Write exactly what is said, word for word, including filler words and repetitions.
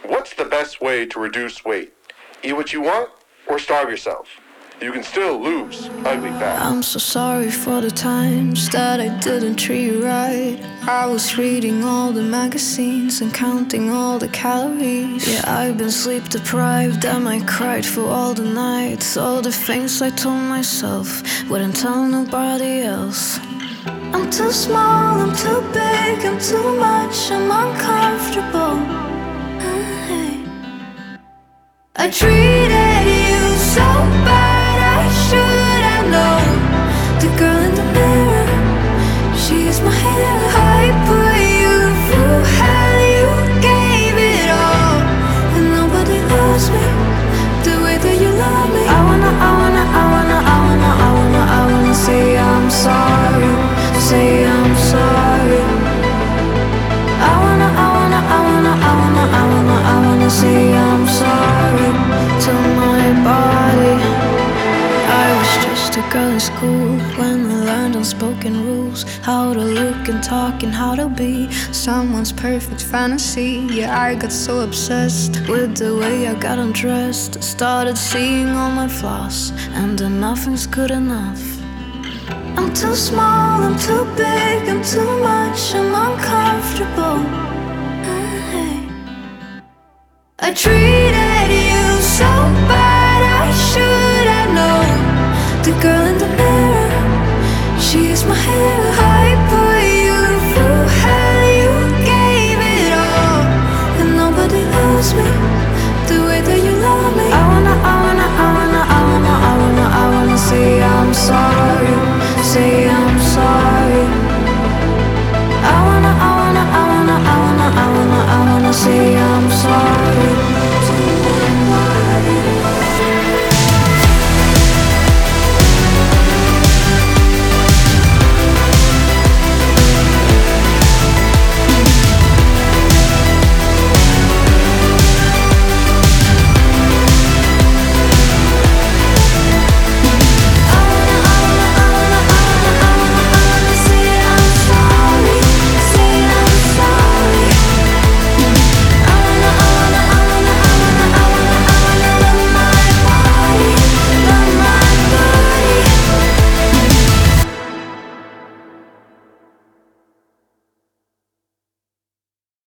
What's the best way to reduce weight? Eat what you want or starve yourself? You can still lose ugly fat. I'm so sorry for the times that I didn't treat you right. I was reading all the magazines and counting all the calories. Yeah, I've been sleep deprived and I cried for all the nights. All the things I told myself wouldn't tell nobody else. I'm too small, I'm too big, I'm too much, I'm uncomfortable. I treated you so bad, I should have known. The girl in the mirror, she's my hero. I put you through hell, you gave it all, and nobody loves me the way that you love me. I wanna, I wanna, I wanna, I wanna, I wanna, I wanna say I'm sorry, say I'm sorry. I wanna, I wanna, I wanna, I wanna, I wanna, I wanna say I'm sorry to my body. I was just a girl in school when I learned unspoken rules, how to look and talk and how to be someone's perfect fantasy. Yeah, I got so obsessed with the way I got undressed. I started seeing all my flaws and then nothing's good enough. I'm too small, I'm too big, I'm too much, I'm uncomfortable. I treated you so bad, I should have known. The girl in the mirror, she's my hero.